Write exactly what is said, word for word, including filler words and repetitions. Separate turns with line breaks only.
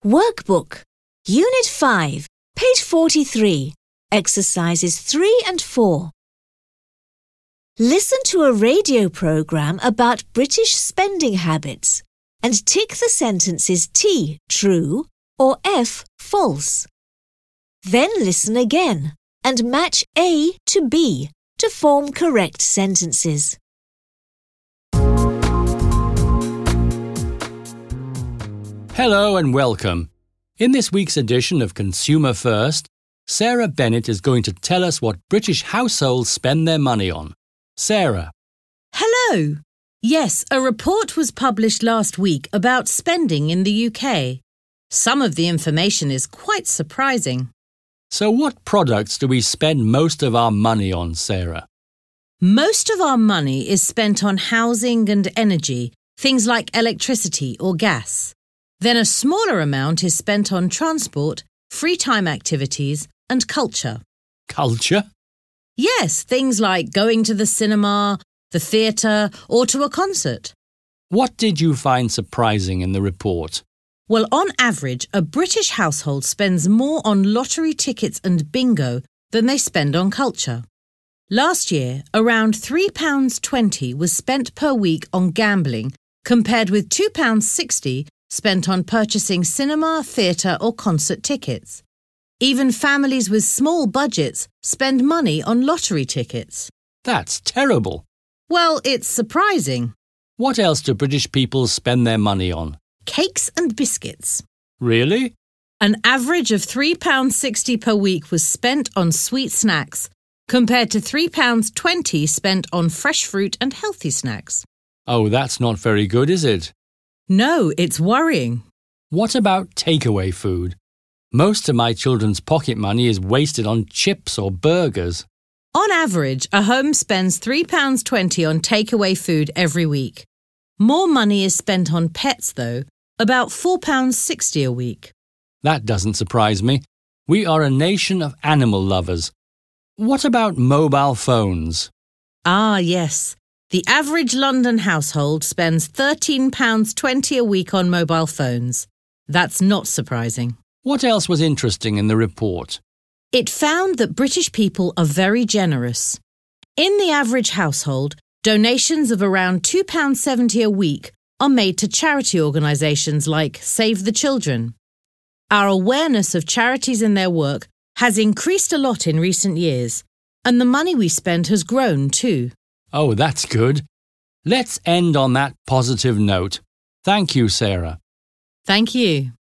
Workbook, Unit five, page forty-three, exercises three and four. Listen to a radio program about British spending habits and tick the sentences T, true, or F, false. Then listen again and match A to B to form correct sentences.
Hello and welcome. In this week's edition of Consumer First, Sarah Bennett is going to tell us what British households spend their money on. Sarah.
Hello. Yes, a report was published last week about spending in the U K. Some of the information is quite surprising.
So what products do we spend most of our money on, Sarah?
Most of our money is spent on housing and energy, things like electricity or gas. Then a smaller amount is spent on transport, free time activities and culture.
Culture?
Yes, things like going to the cinema, the theatre or to a concert.
What did you find surprising in the report?
Well, on average, a British household spends more on lottery tickets and bingo than they spend on culture. Last year, around three pounds twenty was spent per week on gambling, compared with two pounds sixty spent on purchasing cinema, theatre or concert tickets. Even families with small budgets spend money on lottery tickets.
That's terrible.
Well, it's surprising.
What else do British people spend their money on?
Cakes and biscuits.
Really?
An average of three pounds sixty per week was spent on sweet snacks, compared to three pounds twenty spent on fresh fruit and healthy snacks.
Oh, that's not very good, is it?
No, it's worrying.
What about takeaway food? Most of my children's pocket money is wasted on chips or burgers.
On average, a home spends three pounds twenty on takeaway food every week. More money is spent on pets, though, about four pounds sixty a week.
That doesn't surprise me. We are a nation of animal lovers. What about mobile phones?
Ah, yes. The average London household spends thirteen pounds twenty a week on mobile phones. That's not surprising.
What else was interesting in the report?
It found that British people are very generous. In the average household, donations of around two pounds seventy a week are made to charity organisations like Save the Children. Our awareness of charities and their work has increased a lot in recent years, and the money we spend has grown too.
Oh, that's good. Let's end on that positive note. Thank you, Sarah.
Thank you.